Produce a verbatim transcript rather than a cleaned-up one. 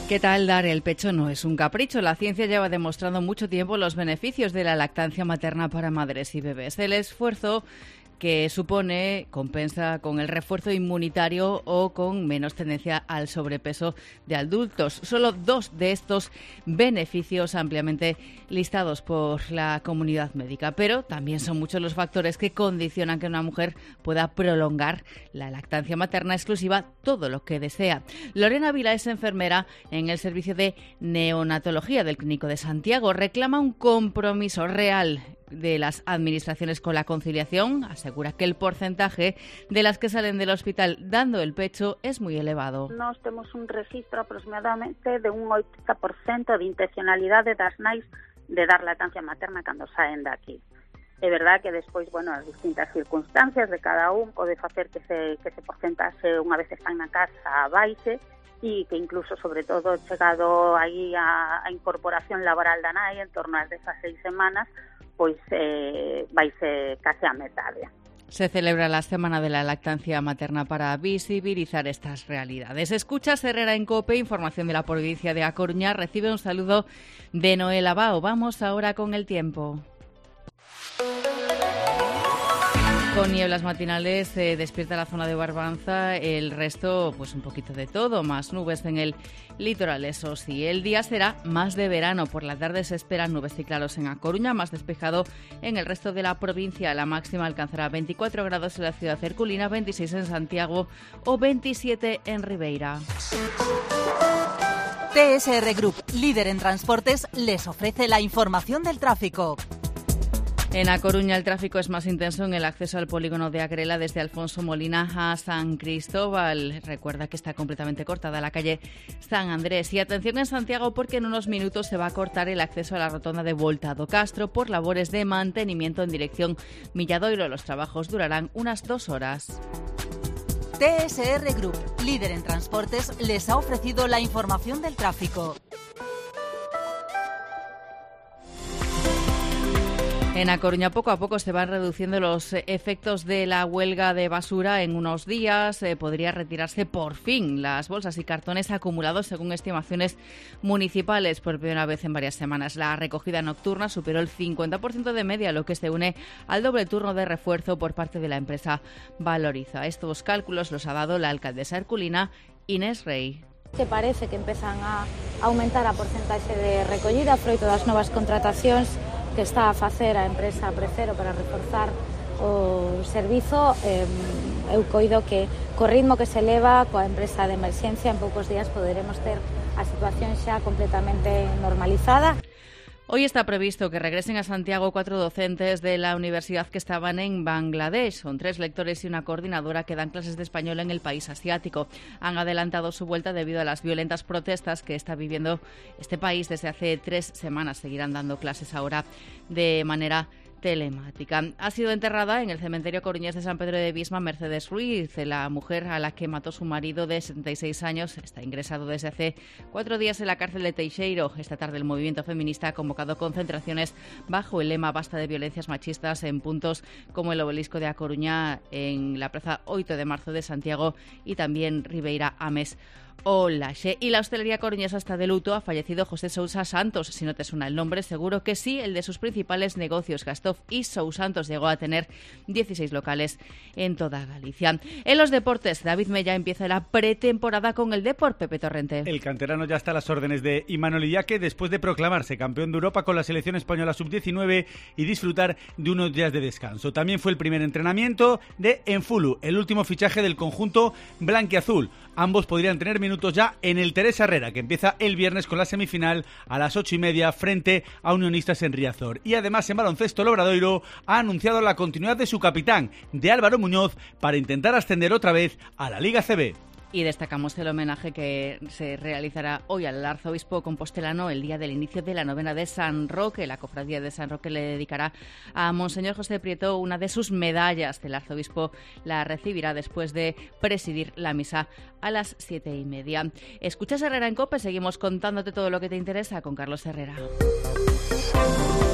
¿Qué tal? Dar el pecho no es un capricho. La ciencia lleva demostrando mucho tiempo los beneficios de la lactancia materna para madres y bebés. El esfuerzo que supone compensa con el refuerzo inmunitario o con menos tendencia al sobrepeso de adultos. Solo dos de estos beneficios ampliamente listados por la comunidad médica, pero también son muchos los factores que condicionan que una mujer pueda prolongar la lactancia materna exclusiva todo lo que desea. Lorena Vila es enfermera en el servicio de neonatología del Clínico de Santiago. Reclama un compromiso real de las administraciones con la conciliación. Asegura que el porcentaje de las que salen del hospital dando el pecho es muy elevado. Nós temos un registro aproximadamente de un oitenta por ciento de intencionalidade das nais de dar lactancia materna cando saen daqui. É verdad que despois, bueno, as distintas circunstancias de cada un pode facer que ese, que ese porcentaxe unha vez están na casa baixe e que incluso, sobre todo, chegado aí a, a incorporación laboral da nai en torno ás dezasseis semanas, pois eh, vaise case a metade. Se celebra la Semana de la Lactancia Materna para visibilizar estas realidades. Escucha Herrera en COPE, información de la provincia de A Coruña. Recibe un saludo de Noel Abao. Vamos ahora con el tiempo. Con nieblas matinales se eh, despierta la zona de Barbanza, el resto pues un poquito de todo, más nubes en el litoral, eso sí. El día será más de verano, por la tarde se esperan nubes y claros en A Coruña, más despejado en el resto de la provincia. La máxima alcanzará veinticuatro grados en la ciudad herculina, veintiséis en Santiago o veintisiete en Ribeira. T S R Group, líder en transportes, les ofrece la información del tráfico. En A Coruña el tráfico es más intenso en el acceso al polígono de Agrela desde Alfonso Molina a San Cristóbal. Recuerda que está completamente cortada la calle San Andrés. Y atención en Santiago, porque en unos minutos se va a cortar el acceso a la rotonda de Volta do Castro por labores de mantenimiento en dirección Milladoiro. Los trabajos durarán unas dos horas. T S R Group, líder en transportes, les ha ofrecido la información del tráfico. En A Coruña poco a poco se van reduciendo los efectos de la huelga de basura. En unos días eh, podría retirarse por fin las bolsas y cartones acumulados según estimaciones municipales por primera vez en varias semanas. La recogida nocturna superó el cincuenta por ciento de media, lo que se une al doble turno de refuerzo por parte de la empresa Valoriza. Estos cálculos los ha dado la alcaldesa herculina Inés Rey. Que parece que empezan a aumentar a porcentaxe de recollida froito das novas contratacións que está a facer a empresa Precero para reforzar o servizo. Eh, eu coido que co ritmo que se leva coa empresa de emerxencia en poucos días poderemos ter a situación xa completamente normalizada. Hoy está previsto que regresen a Santiago cuatro docentes de la universidad que estaban en Bangladesh. Son tres lectores y una coordinadora que dan clases de español en el país asiático. Han adelantado su vuelta debido a las violentas protestas que está viviendo este país desde hace tres semanas. Seguirán dando clases ahora de manera telemática. Ha sido enterrada en el cementerio coruñés de San Pedro de Viesma Mercedes Ruiz, la mujer a la que mató su marido de setenta y seis años. Está ingresado desde hace cuatro días en la cárcel de Teixeiro. Esta tarde el movimiento feminista ha convocado concentraciones bajo el lema Basta de violencias machistas en puntos como el Obelisco de A Coruña, en la plaza oito de marzo de Santiago y también Ribeira Ames o Laxe. Y la hostelería coruñesa está de luto. Ha fallecido José Sousa Santos. Si no te suena el nombre, seguro que sí. El de sus principales negocios, Gastov y Sou Santos, llegó a tener dieciséis locales en toda Galicia. En los deportes, David Mella empieza la pretemporada con el Depor. Pepe Torrente. El canterano ya está a las órdenes de Imanol Illaque después de proclamarse campeón de Europa con la selección española sub diecinueve y disfrutar de unos días de descanso. También fue el primer entrenamiento de Enfulu, el último fichaje del conjunto blanquiazul. Ambos podrían tener minutos ya en el Teresa Herrera, que empieza el viernes con la semifinal a las ocho y media frente a Unionistas en Riazor. Y además en baloncesto, el Obradoiro ha anunciado la continuidad de su capitán, de Álvaro Muñoz, para intentar ascender otra vez a la Liga C B. Y destacamos el homenaje que se realizará hoy al arzobispo compostelano el día del inicio de la novena de San Roque. La cofradía de San Roque le dedicará a Monseñor José Prieto una de sus medallas. El arzobispo la recibirá después de presidir la misa a las siete y media. Escuchas Herrera en COPE, seguimos contándote todo lo que te interesa con Carlos Herrera.